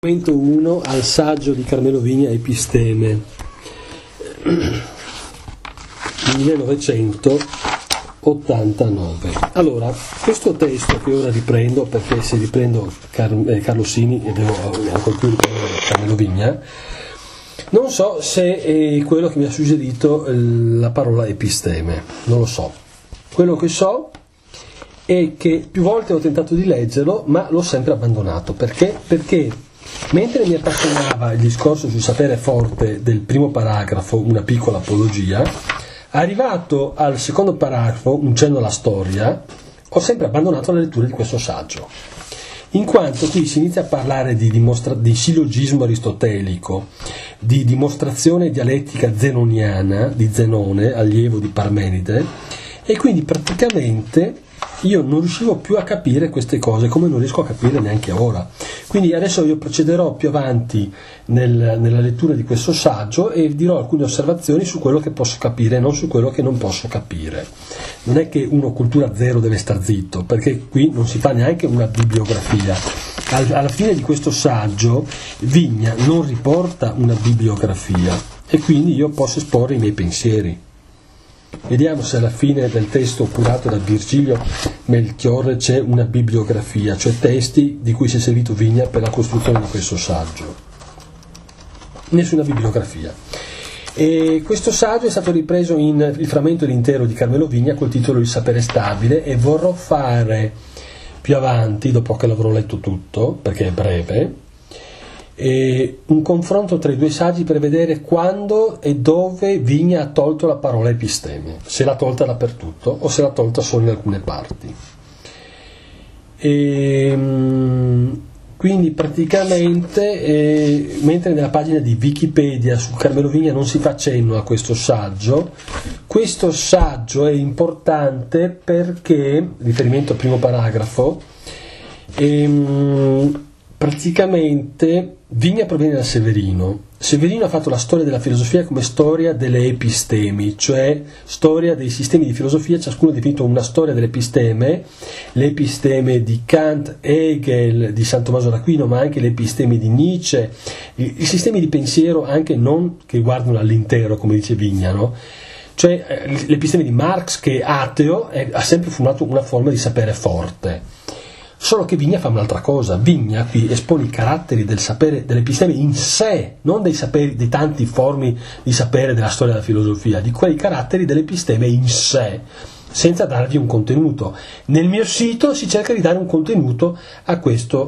Momento 1 al saggio di Carmelo Vigna Episteme, 1989. Allora, questo testo che ora riprendo, perché se riprendo Carlo Sini e devo ancora più riprendere Carmelo Vigna, non so se è quello che mi ha suggerito la parola episteme, non lo so. Quello che so è che più volte ho tentato di leggerlo, ma l'ho sempre abbandonato. Perché? Perché mentre mi appassionava il discorso sul sapere forte del primo paragrafo, una piccola apologia, arrivato al secondo paragrafo, un cenno alla storia, ho sempre abbandonato la lettura di questo saggio, in quanto qui si inizia a parlare di sillogismo aristotelico, di dimostrazione dialettica zenoniana, di Zenone, allievo di Parmenide, e quindi praticamente io non riuscivo più a capire queste cose, come non riesco a capire neanche ora. Quindi adesso io procederò più avanti nella lettura di questo saggio e dirò alcune osservazioni su quello che posso capire e non su quello che non posso capire. Non è che uno cultura zero deve star zitto, perché qui non si fa neanche una bibliografia. Alla fine di questo saggio Vigna non riporta una bibliografia e quindi io posso esporre i miei pensieri. Vediamo se alla fine del testo curato da Virgilio Melchiorre c'è una bibliografia, cioè testi di cui si è servito Vigna per la costruzione di questo saggio. Nessuna bibliografia. E questo saggio è stato ripreso in il frammento intero di Carmelo Vigna col titolo Il sapere stabile, e vorrò fare più avanti, dopo che l'avrò letto tutto, perché è breve, un confronto tra i due saggi per vedere quando e dove Vigna ha tolto la parola episteme, se l'ha tolta dappertutto o se l'ha tolta solo in alcune parti. Quindi praticamente, mentre nella pagina di Wikipedia su Carmelo Vigna non si fa cenno a questo saggio è importante perché, riferimento al primo paragrafo, praticamente Vigna proviene da Severino. Severino ha fatto la storia della filosofia come storia delle epistemi, cioè storia dei sistemi di filosofia, ciascuno ha definito una storia delle episteme, le episteme di Kant, Hegel, di San Tommaso d'Aquino, ma anche le episteme di Nietzsche, i sistemi di pensiero anche non che guardano all'intero, come dice Vigna, no? Cioè l'episteme di Marx, che è ateo, ha sempre formato una forma di sapere forte. Solo che Vigna fa un'altra cosa. Vigna qui espone i caratteri del sapere dell'episteme in sé, non dei saperi, dei tanti forme di sapere della storia della filosofia, di quei caratteri dell'episteme in sé, senza dargli un contenuto. Nel mio sito si cerca di dare un contenuto a questa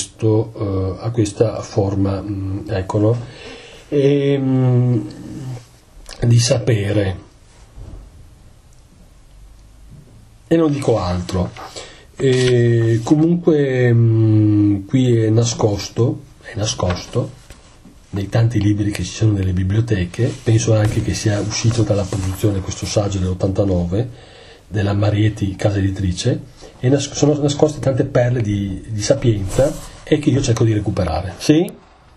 forma, ecco, no? Di sapere. E non dico altro. Comunque qui è nascosto nei tanti libri che ci sono nelle biblioteche. Penso anche che sia uscito dalla produzione questo saggio dell'89 della Marietti casa editrice, e sono nascoste tante perle di sapienza e che io cerco di recuperare. Sì?